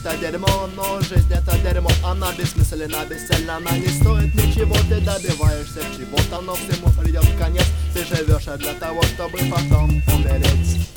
это дерьмо, но жизнь это дерьмо. Она бессмысленна, бесцельна, она не стоит ничего. Ты добиваешься чего-то, но всему придет конец. Ты живешь для того, чтобы потом умереть.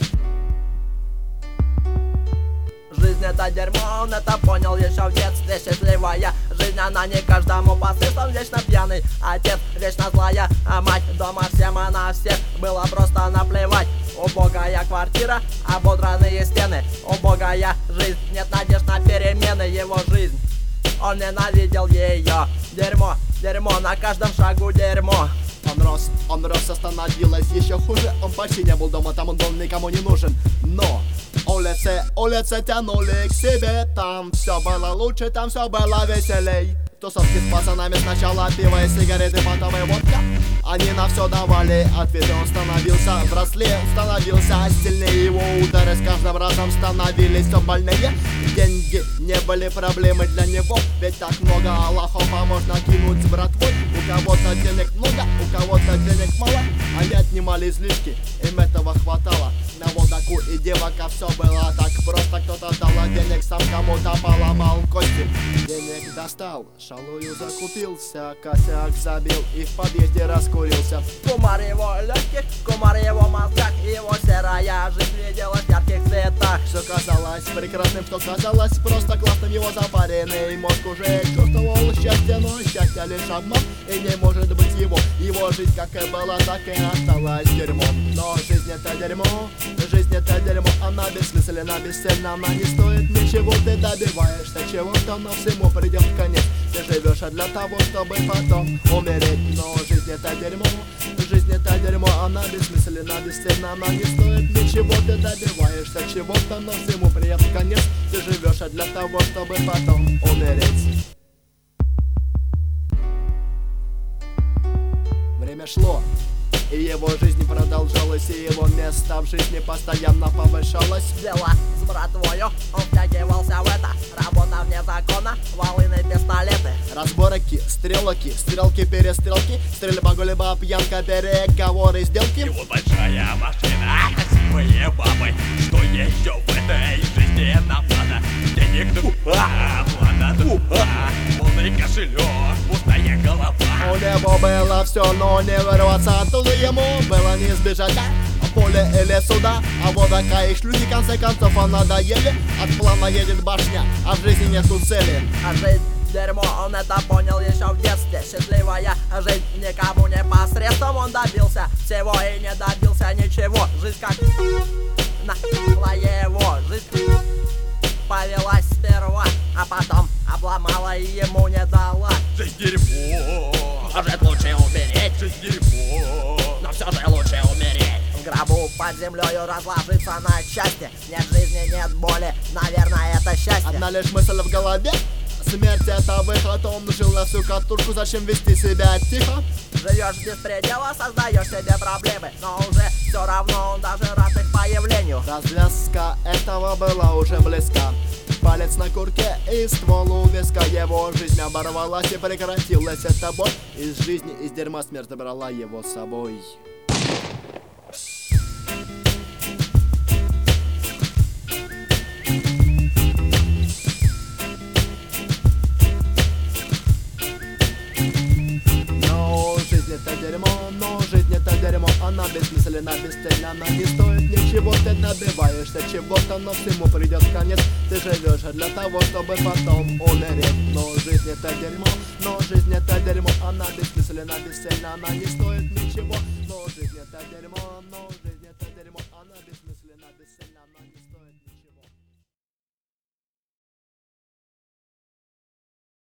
Жизнь это дерьмо, он это понял еще в детстве. Счастливая жизнь, она не каждому по средствам. Вечно пьяный отец, вечно злая, а мать дома всем, она всех было просто наплевать. Убогая квартира, ободранные стены, убогая жизнь, нет надежд на перемены. Его жизнь, он ненавидел ее. Дерьмо, дерьмо, на каждом шагу дерьмо. Он рос, остановилось еще хуже. Он почти не был дома, там он был никому не нужен. Но улицы тянули к себе. Там все было лучше, там все было веселей. Тусовки с пацанами, сначала пиво и сигареты, потом и водка. Они на все давали ответы. Он становился взрослее, становился сильнее. Его удары с каждым разом становились все больнее. Деньги не были проблемой для него, ведь так много аллахов, а можно кинуть с братвой. У кого-то денег много, у кого-то денег мало. Они отнимали излишки, им этого хватало. На водаку и девок, а все было так просто. Кто-то дал денег, сам кому-то поломал кости. Денег достал, шалую закупился, косяк забил и в подъезде раскурился. Кумар его легких, кумар его мозгах, его серая жизнь виделась в ярких цветах. Все казалось прекрасным, что казалось просто классным. Его запаренный мозг уже чувствовал счастье, но счастье лишь обман и не может быть его. Его жизнь как и была, так и осталась дерьмом. Но жизнь это дерьмо, жизнь это дерьмо. Она бессмысленна, бесцельна, она не стоит ничего. Ты добиваешься чего-то, но всему придет конец. Ты живешь для того, чтобы потом умереть. Но жизнь это дерьмо, жизнь это дерьмо. Она бессмысленна, бесцельна, она не стоит ничего. Ты добиваешься чего-то, но всему придет конец. Ты живешь для того, чтобы потом умереть. Время шло, и его жизнь продолжалась, и его место в жизни постоянно повышалось. Дело с братвою, он втягивался в это. Работа вне закона, волыны, пистолеты. Разборки, стрелки, перестрелки, стрельба, гулеба, пьянка, переговоры, сделки. Его большая машина, красивые бабы. Что еще в этой жизни нам надо? Денег полный кошелек, пустая голова. У него было все, но не вырваться оттуда ему было не избежать. Поле или суда, а водака и шлюхи, в конце концов, он надоели. От плана едет башня, а в жизни нету цели. А жизнь дерьмо, он это понял еще в детстве. Счастливая жизнь никому не посредством. Он добился всего и не добился ничего. Жизнь как нахла его. Жизнь повелась сперва, а потом обломала и ему не дала. Жизнь дерьмо, Может лучше умереть, жизнь дерьмо. но все же лучше умереть. В гробу под землею разложиться на части. Нет жизни, нет боли, наверное, это счастье. Одна лишь мысль в голове, смерть это выход. Он жил на всю катушку, зачем вести себя тихо? Живешь без предела, создаешь себе проблемы, но уже все равно он даже рад их появлению. Развязка этого была уже близка. Палец на курке и ствол у виска. Его жизнь оборвалась и прекратилась эта боль. Из жизни, из дерьма смерть забрала его с собой. Это дерьмо, но жизнь это дерьмо. Она бессмысленна, бесцельна, она не стоит ничего. Ты добиваешься чего-то, но всему придет конец. Ты живешь для того, чтобы потом умереть. Но жизнь это дерьмо, но жизнь это дерьмо. Она бессмысленна, бесцельна, она не стоит ничего. Но жизнь это дерьмо, но